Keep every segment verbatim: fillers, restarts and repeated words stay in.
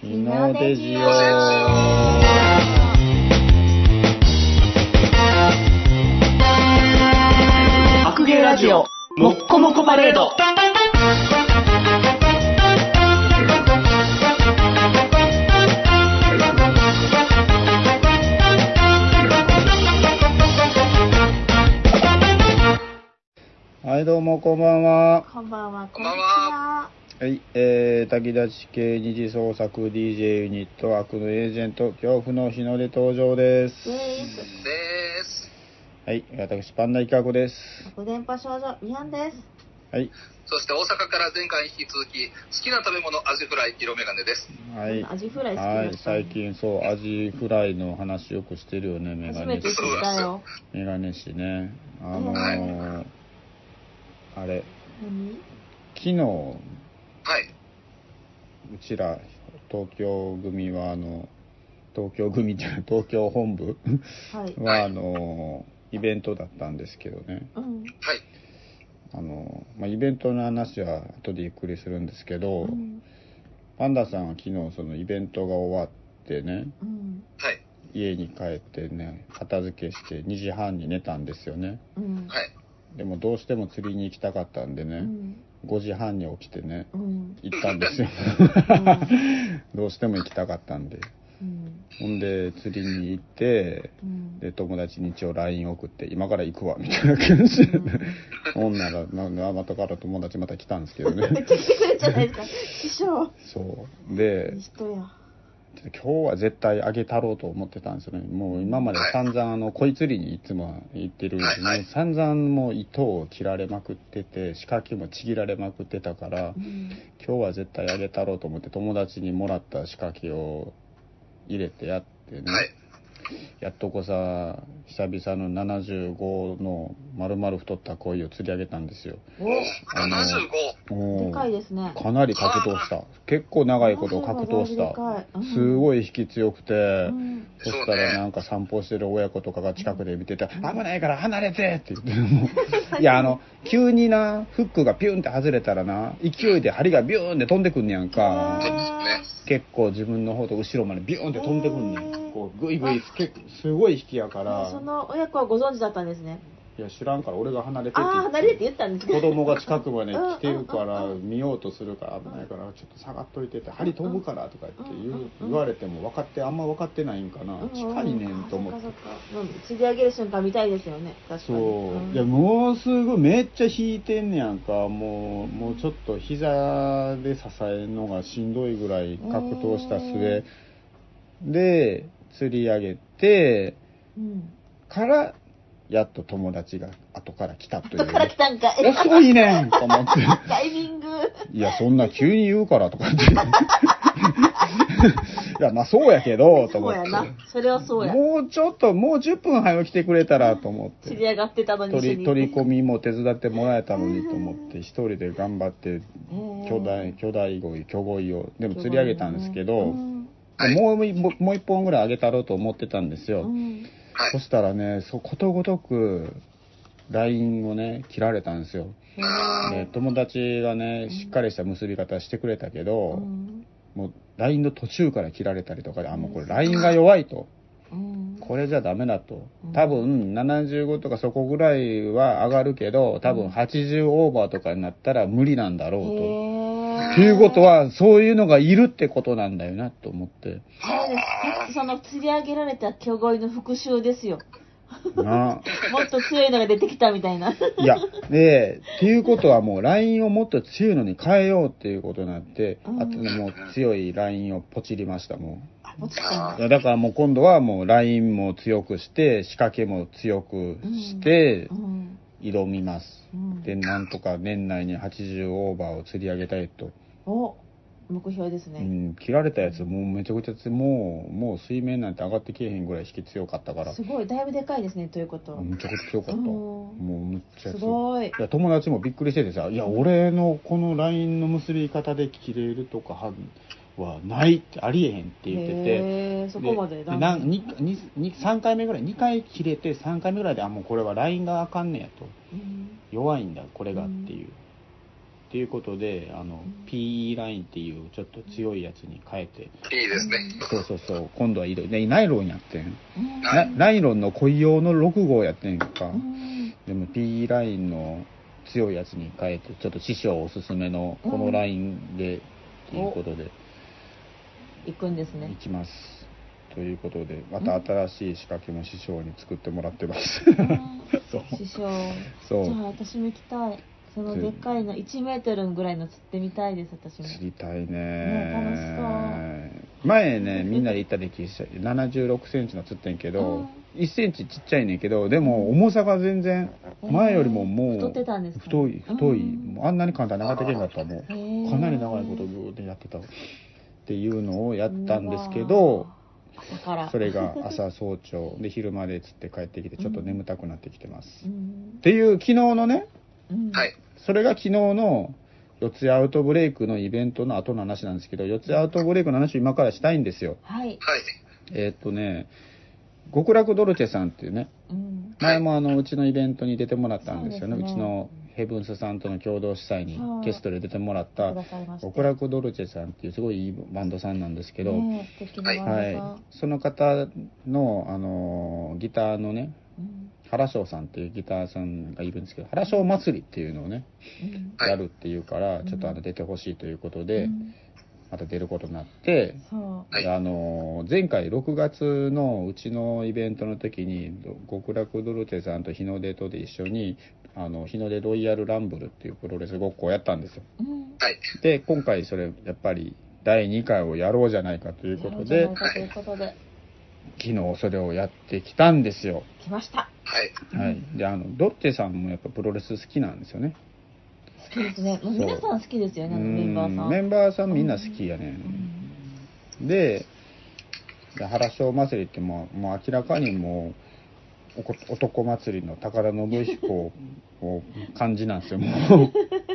日の出ジオ。 白芸ラジオもっこもこパレード。 はい、どうもこんばんは。 こんばんは。 こんばんは。 はい、えー、炊き出し系二次創作 ディージェー ユニット悪のエージェント恐怖の日の出登場です。 でです。 はい、私パンダイカゴです。 す。電波少女ミハンです。 はい。 そして大阪から前回に引き続き好きな食べ物アジフライ色眼鏡です。 はい。 アジフライ好きはい、 ですか、ね、 最近そうアジフライの話よくしてるよね、メガネ氏。 初めて知ったよ。 メガネ氏ね。あのー、はい、あれ。 何？ 昨日。 はい。 うちら東京組はあの東京組じゃない東京本部は、はい、あのイベントだったんですけどね、 うん、 はい、 あの、まあ、イベントの話は後でゆっくりするんですけど、うん、パンダさんは昨日そのイベントが終わってね、 うん、 家に帰ってね片付けしてにじはんに寝たんですよね、 うん、 でもどうしても釣りに行きたかったんでね、うん、ごじはんに起きてね、うん、行ったんですよ、うん、どうしても行きたかったんで、うん、ほんで釣りに行って、うん、で友達に一応 ライン 送って今から行くわみたいな感じで、うん、ほんならまたから友達また来たんですけどね来てくれじゃないですか師匠。 そうで人や今日は絶対あげたろうと思ってたんですよね。もう今まで散々あの鯉釣りにいつも行ってるんですね、はいはい、散々もう糸を切られまくってて仕掛けもちぎられまくってたから、うん、今日は絶対あげたろうと思って友達にもらった仕掛けを入れてやってね、はい、やっとこさ久々のななじゅうごの丸々太った鯉を釣り上げたんですよ。 おななじゅうごでかいですね。 かなり格闘した。結構長いこと格闘した、うん、すごい引き強くて、うん、そしたらなんか散歩してる親子とかが近くで見てて、うん、危ないから離れてって言ってもういやあの急になフックがピュンって外れたらな勢いで針がビューンって飛んでくんねやんか。結構自分の方と後ろまでビューンって飛んでくんねん。こうグイグイすごい引きやから。 その親子はご存知だったんですね。 いや知らんから俺が離れてってあ離れてって言ったんですけど子供が近くまで来てるから見ようとするから危ないからちょっと下がっといてって針飛ぶからとか言って言う言われても分かってあんま分かってないんかな近いねんと思って釣り上げる瞬間見たいですよね。確かにそう、うん、いやもうすごいめっちゃ引いてんねやんかもうもうちょっと膝で支えるのがしんどいぐらい格闘した末で釣り上げて、うん、からやっと友達が後から来たという、ね、 後から来たんかい遅いねんと思ってタイミングいやそんな急に言うからとかっていやまあそうやけどと思ってそうやなそれはそうやもうちょっともうじゅっぷん早く来てくれたらと思って知り上がってたのに取り取り込みも手伝ってもらえたのにと思って一人で頑張って巨大巨大鯉巨鯉をでも釣り上げたんですけど、うん、もうもう一本ぐらいあげたろうと思ってたんですよ、うんはい、そしたらねそうことごとく ライン をね切られたんですよ。で友達がねしっかりした結び方してくれたけど、うん、もう ライン の途中から切られたりとかであもうこれ ライン が弱いと、うん、これじゃダメだと多分ななじゅうごとかそこぐらいは上がるけど多分はちじゅうオーバーとかになったら無理なんだろうと、っていうことはそういうのがいるってことなんだよなと思って。 そうです。その釣り上げられた巨鯉の復讐ですよ。なもっと強いのが出てきたみたいな。いやでっていうことはもう ライン をもっと強いのに変えようっていうことになって、うん、あともう強い ライン をポチりましたもう。 あポチったんだ。 いやだからもう今度はもう ライン も強くして仕掛けも強くして、うんうん挑みます、うん、でなんとか年内にはちじゅうオーバーを釣り上げたいと。 お目標ですね、 うん、切られたやつもうめちゃくちゃもうもう水面なんて上がってけえへんぐらい引き強かったからすごいだいぶでかいですねということめちゃくちゃ強かったもうむっちゃすごい。いや友達もびっくりしててさいや俺のこのラインの結び方で切れるとかははないってありえへんって言っててへそこまででなににさんかいめぐらいにかい切れてさんかいめぐらいであもうこれはラインがあかんねやと、うん、弱いんだこれがっていう、っっていうことであの ピーイー ラインっていうちょっと強いやつに変えて、 いいですね。 そうそうそう、今度は色でナイロンやってん、 うんなナイロンの恋用のろく号やってんか、 うんでも ピーイー ラインの強いやつに変えてちょっと師匠おすすめのこのラインでっていうことで行くんですね行。きますということで、また新しい仕掛けも師匠に作ってもらってます。そう師匠。 そうじゃあ私も行きたい。そのでっかいのいちメートルぐらいの釣ってみたいです、私も。 知りたいね。 ね楽し前ねみんなで行った時ななじゅうろくセンチの釣ってんけど、いっセンチちっちゃいねんけど、でも重さが全然前よりももう太ってたんですか？ 太い太い、 うんもうあんなに簡単に長手けんかったらもうへーかなり長いことグーってやってたっていうのをやったんですけど、 朝からそれが朝早朝で昼まで釣って帰ってきてちょっと眠たくなってきてます、 うんっていう昨日のね、 うんはい。 それが昨日の四谷アウトブレイクのイベントの後の話なんですけど、四谷アウトブレイクの話を今からしたいんですよ。 はい。 はい。 えーっとね極楽ドルチェさんっていうね、 うん前もあのうちのイベントに出てもらったんですよね。うそうですねちのヘブンスさんとの共同主催にはいゲストで出てもらったくださいまして極楽ドルチェさんっていうすごいいいバンドさんなんですけど、 ねえ素敵なバンドさん。 はい、その方の、あのギターのねうん原翔さんっていうギターさんがいるんですけど、原翔祭りっていうのをねうんはいやるっていうからうんちょっとあの出てほしいということで、 うんまた出ることになって、 そはいであの前回ろくがつのうちのイベントの時に極楽ドルチェさんと日の出とで一緒にあの日の出ロイヤルランブルっていうプロレスごっこをやったんですよ。 う。うんはい。 で今回それやっぱりだいにかいをやろうじゃないかということやでろうじゃないかということで昨日それをやってきたんですよ。 来ました。 はい。 はい、であのドルチェさんもやっぱプロレス好きなんですよね。 好きですね。もう皆さん好きですよね、あのメンバーさん。 うんメンバーさんみんな好きやね、でで原翔祭りってもうもう明らかにもうおこ男祭りの高田信彦を感じなんですよもう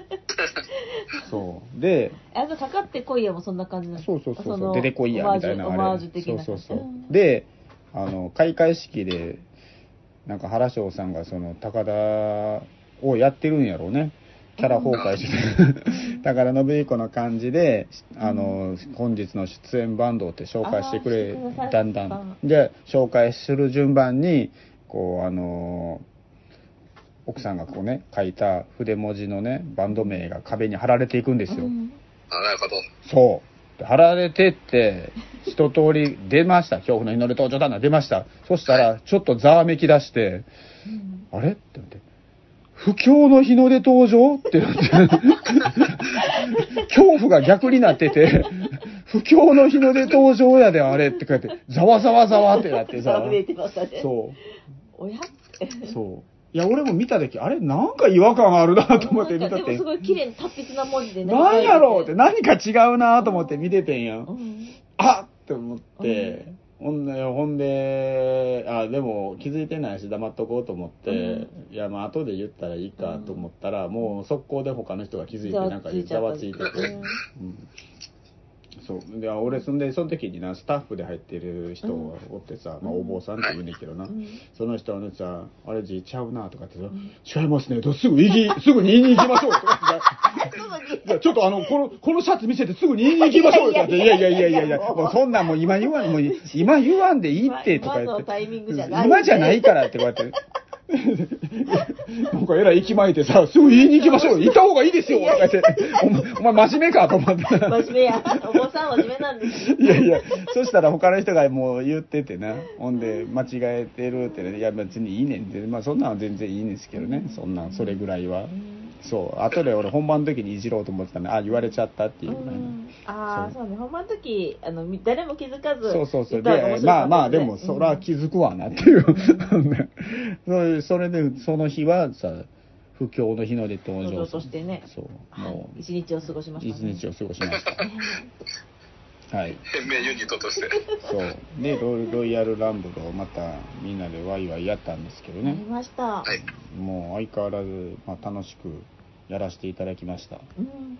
そうであとかかってこいやもそんな感じなんです。 そうそうそうそうの出てこいやみたいなオマージュオマージュ的なそうそうそう、 んであの開会式でなんか原翔さんがその高田をやってるんやろうね、キャラ崩壊して高田信彦の感じであの本日の出演バンドって紹介してくれあーしてくださっただんだんで紹介する順番にこうあの奥さんがこうね書いた筆文字のねバンド名が壁に貼られていくんですよ、 うんあ、なるほど。 そうで貼られてって一通り出ました、恐怖の祈り登場だな出ました。そしたらちょっとざわめき出してうんあれって言って不況の日の出登場ってなって恐怖が逆になってて不況の日の出登場やであれって書いてざわざわざわってなってさ溢れてましたね。 そおやうそういや俺も見た時あれなんか違和感あるなと思って見たてなんかでもすごい綺麗に達筆な文字でね。 なんやろうって何か違うなと思って見ててんやん、 うんあっって思って、ほんで、ほんで、あ、でも気づいてないし黙っとこうと思って、 ういや、まあ後で言ったらいいかと思ったら、もう速攻で他の人が気づいて、なんかざわついてて、 うんうんそう。で、俺、そんで、その時にな、スタッフで入ってる人がおってさ、まあお坊さんって言うねんけどな、 うんその人はさ、あれ字ちゃうなとかってさ、違いますね、とすぐ言い、すぐに言いに行きましょうとかってさ、いやちょっとあの、この、このシャツ見せてすぐに言いに行きましょうよとかって、いやいやいやいやいや、もうそんなんもう今言わん、もう今言わんでいいってとか言って。 今のタイミングじゃない今じゃないからってこうやって。なんかえらい息巻いてさ、すぐ言いに行きましょうよ。行った方がいいですよとか言って。お前、お前真面目かと思って。 真面目や。お坊さんは真面目なんですよ。 いやいや、そしたら他の人がもう言っててな、ほんで、間違えてるってね、いや別にいいねんって、まあそんなんは全然いいんですけどね、そんなん、それぐらいは。そう、後で俺本番の時にいじろうと思ってたね、あ、言われちゃったっていうね。 うんああ、 そそうね。本番の時、あの、み誰も気づかず。 そうそうそう。 言ったら面で、 白かったまあまあ、でも、そら気づくわなっていう。それそれで、その日はさ、不況の日の出登場登場としてねそう、 はいもう、 一日を過ごしましたね。 一日を過ごしました。はい。 変名ユニットとして。 そう。でロイ、ロイヤルランブルをまたみんなでワイワイやったんですけどやりね。 ました。 はい。 もう相変わらず、まあ、楽しくやらせていただきました。 うん。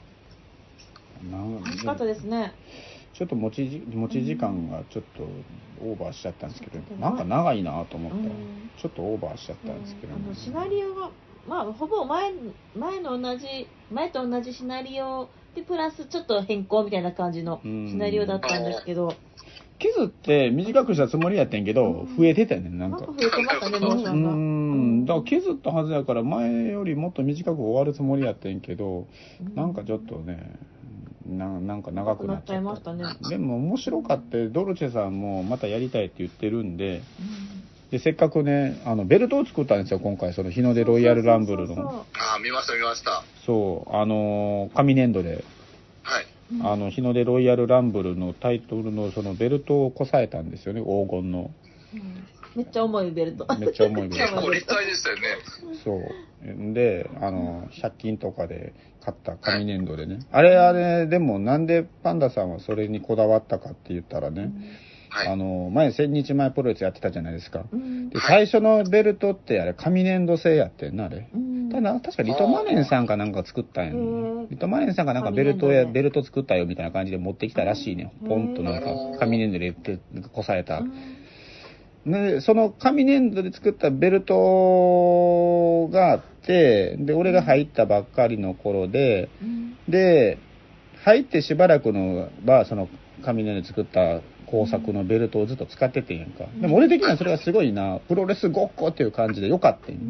なん楽しかったですね。 ちょっと持ちじ持ち時間がちょっとオーバーしちゃったんですけど、 うんなんか長いなと思ったら、 うんちょっとオーバーしちゃったんですけど、 あのシナリオがまあほぼ前前の同じ前と同じシナリオでプラスちょっと変更みたいな感じのシナリオだったんですけど、 削って短くしたつもりやってんけど、増えてたよね、なんか。 なんか増えてましたね、モーショうンが。 ん、だから削ったはずやから前よりもっと短く終わるつもりやってんけど、なんかちょっとね、な, なんか長くなっちゃった。 長くなっちゃいましたね。 でも面白かって、ドルチェさんもまたやりたいって言ってるんで、でせっかくね、あのベルトを作ったんですよ、今回、その日の出ロイヤルランブルの。 ああ、見ました、見ました。 そう、あのー、紙粘土で。 はい。 あの日の出ロイヤルランブルのタイトルのそのベルトをこさえたんですよね、黄金の、 うん、めっちゃ重いベルト、 めっちゃ重いベルト結構立体でしたよね。 そうで、あのひゃく均とかで買った紙粘土でね、あれあれでもなんでパンダさんはそれにこだわったかって言ったらね、 はい、 あの前千日前プロレスやってたじゃないですか、 うん、 で最初のベルトってあれ紙粘土製やってんな、あれ、うん、ただ確かリトマネンさんかなんか作ったんやね、リトマネンさんがなんかベルトやベルト作ったよみたいな感じで持ってきたらしいね、ポンとなんか紙粘土でこさえた、でその紙粘土で作ったベルトがあって、で俺が入ったばっかりの頃で、で入ってしばらくのはその紙粘土で作った工作のベルトをずっと使っててんやんか。でも俺的にはそれはすごいな、プロレスごっこっていう感じでよかったん、うん、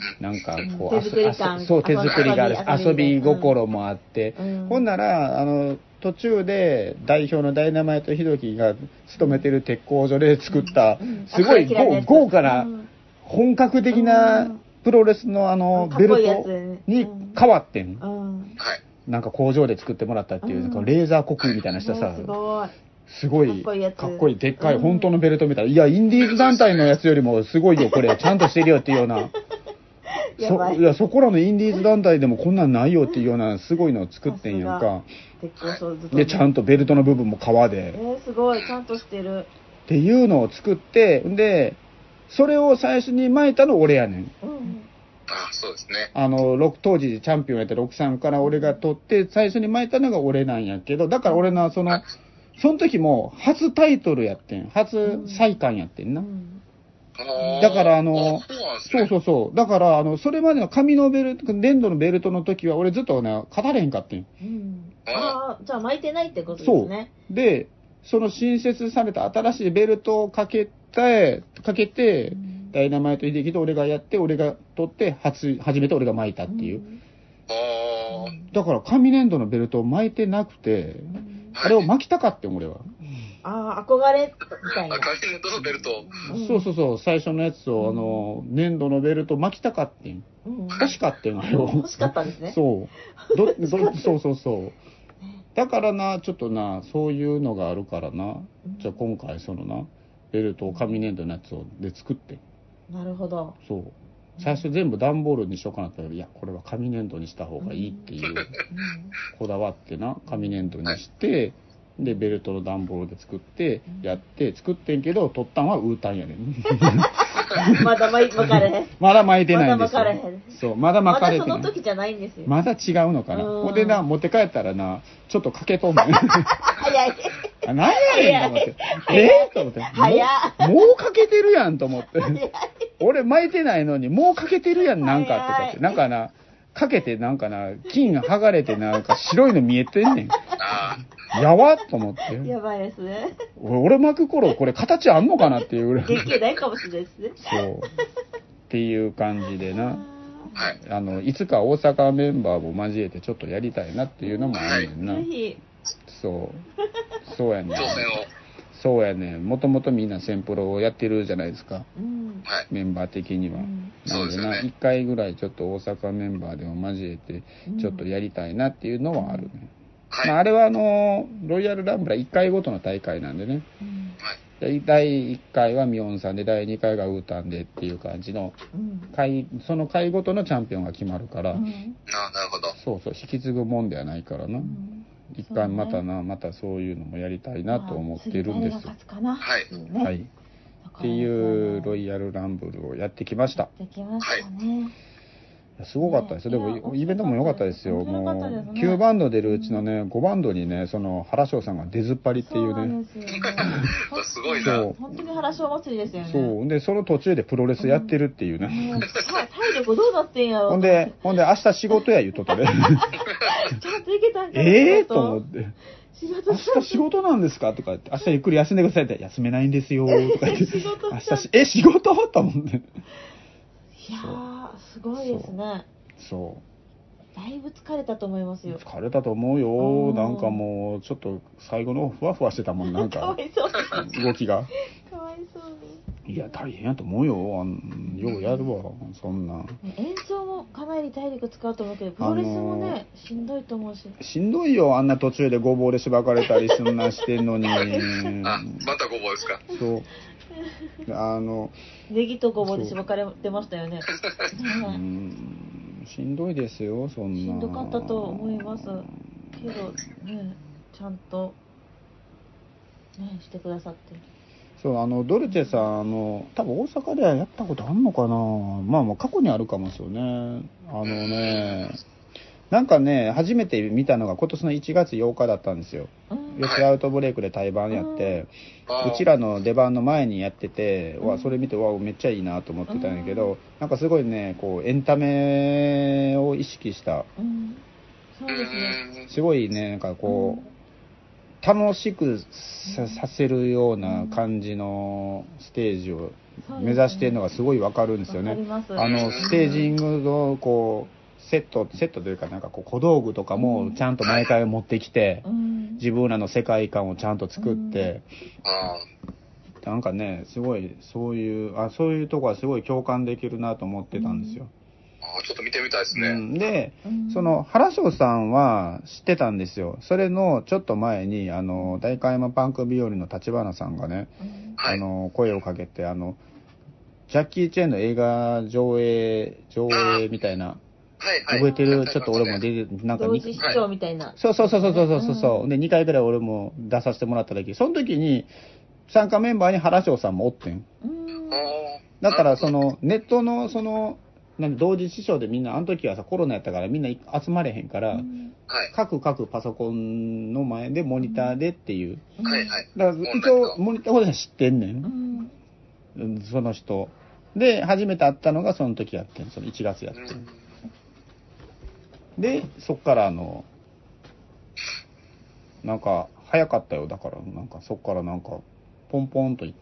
なんかこう、 うん、手作り感、 そう手作りがある、遊び心もあって、うん、ほんならあの途中で代表のダイナマイトヒドキが勤めてる鉄工所で作ったすごい豪華な本格的なプロレスのあのベルトに変わってん、うんうん、なんか工場で作ってもらったっていう、うん、レーザー刻印みたいなしたさ、すごいすごいかっこいいでっかい本当のベルトみたいな、いやインディーズ団体のやつよりもすごいよこれちゃんとしてるよっていうようなやばい、そいやそこらのインディーズ団体でもこんなんないよっていうようなすごいのを作ってんやんか、でちゃんとベルトの部分も革で、 えー、すごいちゃんとしてるっていうのを作って、でそれを最初に巻いたの俺やねん、うん、 あそうですね、 あの当時チャンピオンやったろくさんから俺が取って最初に巻いたのが俺なんやけど、だから俺のそのその時も初タイトルやってん、初再冠やってんな、うん、だからあのそうそうそう、だからあのそれまでの紙のベルト、粘土のベルトの時は俺ずっとね語れへんかってん、 うん、ああじゃあ巻いてないってことですね。 そうでその新設された新しいベルトをかけてかけて、うん、ダイナマイト秀樹と俺がやって俺が取って初初めて俺が巻いたっていう、うん、だから紙粘土のベルトを巻いてなくて、うん、あれを巻きたかって俺は、 ああ憧れみたいな、 紙粘土のベルト、 うん、そうそうそう、最初のやつを、うん、あの粘土のベルト巻きたかってん、うん、欲しかってんあれを欲しかったんですね。 そうどどそうそうそうだからな、ちょっとなそういうのがあるからな、うん、じゃあ今回そのなベルトを紙粘土のやつをで作ってん。 なるほど。 そう最初全部段ボールにしようかなったけど、いやこれは紙粘土にした方がいいっていう、うん、こだわってな紙粘土にして、でベルトの段ボールで作ってやって作ってんけど、取ったんはウータンやねんまだ巻かれへんまだ巻いてないんですよ。 まだ巻かれへん。 そうまだ巻かれてない。 まだその時じゃないんですよ。 まだ違うのかな。ほんでな持って帰ったらなちょっとかけとんねん早いあ何やねんと思ってえー、と思って早もう、もうかけてるやんと思って俺巻いてないのにもうかけてるやんなんかってかって、なんかなかけてなんかな金が剥がれてなんか白いの見えてんねんやばっと思って。 やばいですね。 俺巻く頃これ形あんのかなっていうぐらい。 元気ないかもしれないですね。 そう。っていう感じでな。はい。あのいつか大阪メンバーも交えてちょっとやりたいなっていうのもあるねんな。 ぜひ。 そう。そうやねん。 挑戦を。 そうやねん。もともとみんなセンプロをやってるじゃないですか。 うん、 メンバー的には。うん、なのでな、一、 ね、 回ぐらいちょっと大阪メンバーでも交えてちょっとやりたいなっていうのはあるね。うんはい、まあ、あれはあのロイヤルランブラいっかいごとの大会なんでね、うん、だいいっかいはミオンさんでだいにかいがウータンでっていう感じの、うん、会その回ごとのチャンピオンが決まるから、うん、 あなるほどそうそう引き継ぐもんではないからな、うん、いっかいまたな、ね、またそういうのもやりたいなと思ってるんですよ。 はい、 はい、っていうロイヤルランブルをやってきました。 やってきましたね。 すごかったですよ。でも、イベントも良かったですよ。もう、きゅうバンド出るうちのね、ごバンドにね、その、原翔さんが出ずっぱりっていうね。 そうですよね。 すごいな。 そう。 本当に原翔祭りですよね。 そう。で、その途中でプロレスやってるっていうね。 もう、体力どうなってんやろ。 ほんで、ほんで、明日仕事や言うとったで。 ちゃんと行けたんかな。 ええと思って。 仕事明日仕事なんですかとか言って、明日ゆっくり休んでくださいって、休めないんですよとか言って、明日し、え、仕事と思って。 いやー、すごいですね。 そう。 だいぶ疲れたと思いますよ。 疲れたと思うよ。なんかもう、ちょっと最後のふわふわしてたもん、なんか。 かわいそうに。 動きが。 かわいそうに。 いや、大変やと思うよ。あんようやるわ、そんな。 演奏もかなり体力使うと思うけど、プロレスもね、しんどいと思うし。 しんどいよ、あんな途中でごぼうでしばかれたりすんなしてんのに。 あ、またごぼうですか。 そう。あの、 ネギとごぼうでしばかれてましたよね。 うーん、しんどいですよ、そんな。 しんどかったと思います。けど、ね、ちゃんと、ね、してくださって。 そう、あの、ドルチェさん、あの、多分大阪ではやったことあんのかな。まあまあ、過去にあるかもですよね。あのね、なんかね、初めて見たのが今年のいちがつようかだったんですよ。 うん、 ヨシアウトブレイクで対バンやって、 うんうちらの出番の前にやってて、うん、わそれ見てわめっちゃいいなと思ってたんやけど、うん、なんかすごいね、こうエンタメを意識した、 うん、そうですね。 すごいね、なんかこう、うん楽しく さ, させるような感じのステージを目指しているのがすごいわかるんですよね。あのステージングのこうセットセットというかなんかこう小道具とかもちゃんと毎回持ってきて、うん、自分らの世界観をちゃんと作って、うん、なんかねすごいそういうあそういうとこはすごい共感できるなと思ってたんですよ。 あちょっと見てみたいですね。 うん、で、その原翔さんは知ってたんですよ。それのちょっと前にあの代官山パンク日和の立花さんがね、 はい、 あの声をかけてあのジャッキー・チェンの映画上映上映みたいな、 はいはい、 覚えてる？ちょっと俺も出てなんか同時視聴みたいな。 そうそうそうそうそうそうそう、うん、でにかいぐらい俺も出させてもらった時、その時に参加メンバーに原翔さんもおってん。うん、だからそのネットのそのなんで同時視聴でみんなあの時はさコロナやったからみんな集まれへんから、うんはい、各各パソコンの前でモニターでっていう、 うん、はいはい、 だから一応モニターで知ってんねん、うん、その人で初めて会ったのがその時やってん、そのいちがつやってん、うん、でそっからあのなんか早かったよ、だからなんかそっからなんかポンポンといった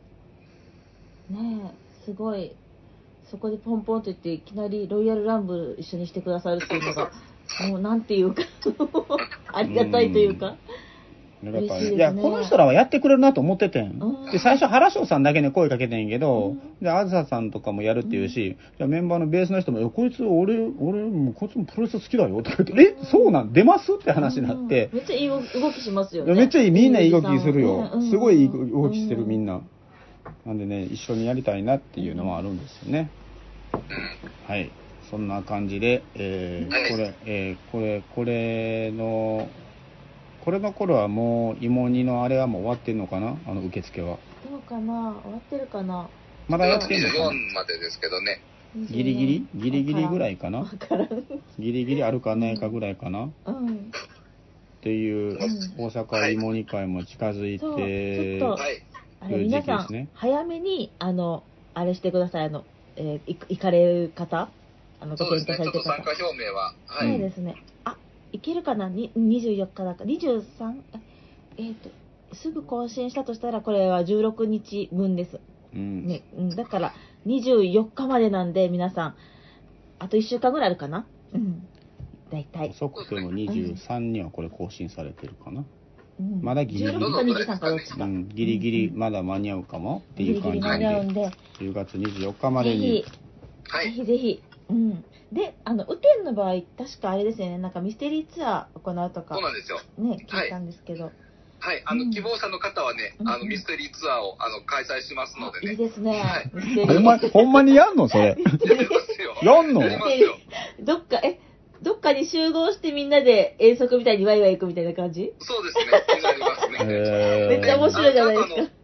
ねえすごいそこでポンポンと言っていきなりロイヤルランブル一緒にしてくださるっていうのがもうなんていうかありがたいというか、 うん、嬉しいですね。いやこの人らはやってくれるなと思っててん、うん、で最初原翔さんだけに声かけてんけど、うん、であずささんとかもやるっていうし、うん、メンバーのベースの人もこいつ俺俺もこいつもプロレス好きだよとか言って、うん、えそうなん出ますって話になって、 うん、めっちゃいい動きしますよね。 めっちゃいい、みんないい動きするよ、すごいいい動きしてるみんな、なんでね一緒にやりたいなっていうのもあるんですよね。はい、そんな感じで、えー、これ、えー、これ、これの、これの頃はもう芋煮のあれはもう終わってんのかな、あの受付は。 どうかな、終わってるかな。 まだやってんのかな。 にじゅうよんまでですけどね。 ギリギリギリギリぐらいかな。ギリギリあるかないかぐらいかな。うん。っていう、うん、大阪芋煮会も近づいて、 ちょっと、あれ皆さん早めにあのあれしてください、あの。えー、行かれる方あのそうですね、ちょっと参加表明は、 はい、そうですね。あ、行けるかなににじゅうよっかだかにじゅうさんえっ、ー、とすぐ更新したとしたらこれはじゅうろくにちぶんです、うんね、だからにじゅうよっかまでなんで皆さんあといっしゅうかんぐらいあるかな、うん、だいたい遅くてもにじゅうさんにはこれ更新されてるかな、うん、まだギリギリじゅうろくかにじゅうさんかどっちか、 うん、ギリギリまだ間に合うかもっていう感じで、 ギリギリ間に合うんでじゅうがつにじゅうよっかまでにぜひぜひぜひ、うん、であの雨天の場合確かあれですよね、なんかミステリーツアー行うとかそうなんですよね聞いたんですけど、はい、 はい、あの、うん、希望者の方はね、あのミステリーツアーをあの開催しますのでね。 いいですね。はい、 ほんまほんまにやんのそれ。やんの？ どっかえどっかに集合してみんなで遠足みたいにワイワイ行くみたいな感じ？ そうですね。なりますね。 めっちゃ面白いじゃないですか。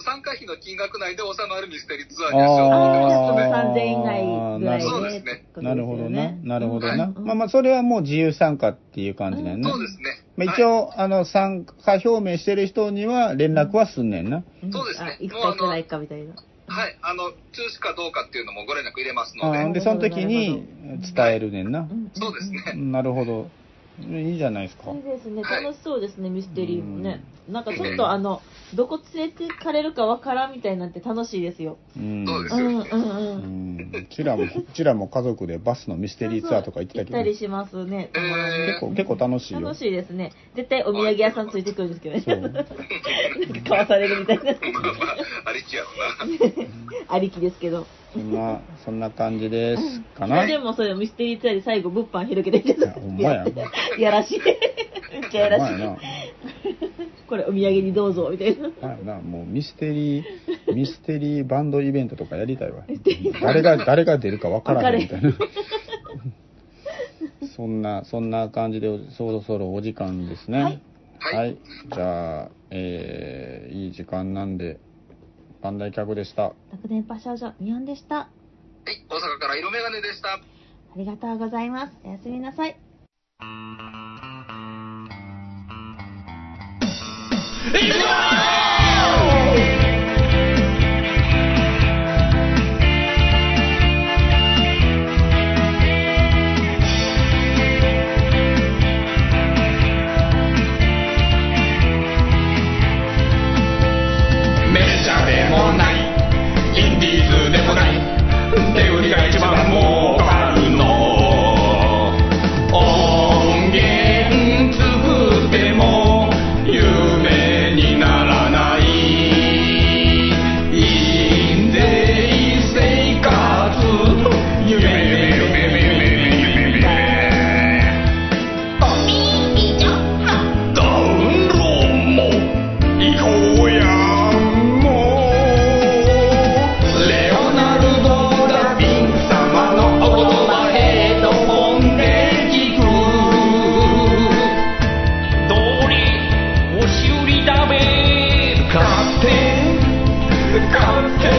参加費の金額内で収まるミステリーツアーにはしようと思ってます。 さんぜんえん以内ぐらいで。 そうですね。 なるほどな。なるほどな。 はい、 まあまあ、それはもう自由参加っていう感じだよね。 そうですね。 まあ、一応、はい、あの、参加表明してる人には連絡はすんねんな。 うん、そうですね。 行くか行かないかみたいな。 はい。あの、中止かどうかっていうのもご連絡入れますので。 あで、その時に伝えるねんな。はい、 そうですね。 なるほど。いいじゃないですか。 いいですね。楽しそうですね、はい、ミステリーもね。なんかちょっとあの、どこ連れてかれるかわからんみたいになって楽しいですよ。 うん、そうですよ。うんうんうん。 うちらも、うちらも家族でバスのミステリーツアーとか行ったり、 行ったりしますね。 えー、結構、結構楽しいよ。 楽しいですね。絶対お土産屋さんついてくるんですけどね。そう。買わされるみたいな。まあまあ、 ありきやろな。 ありきですけど。 そんな、そんな感じですかな。 でもそれミステリーツアーで最後物販広げていけど。 ほんまや。 やらしい。めっちゃやらしい。これお土産にどうぞみたいな。 はいな、もうミステリーミステリーバンドイベントとかやりたいわ。誰が誰が出るかわからないみたいな。そんなそんな感じでそろそろお時間ですね。はい。はい、じゃあ、えー、いい時間なんでバンダイ客でした。 楽電波少女ミオンでした。 はい、大阪から色眼鏡でした。 ありがとうございます。おやすみなさい。いくぞメジャーでもないインディーズでもない手売りが一番儲かるの音源作っても夢にならない印税生活夢夢夢夢夢夢おみちょはダウンロード行こうや勝手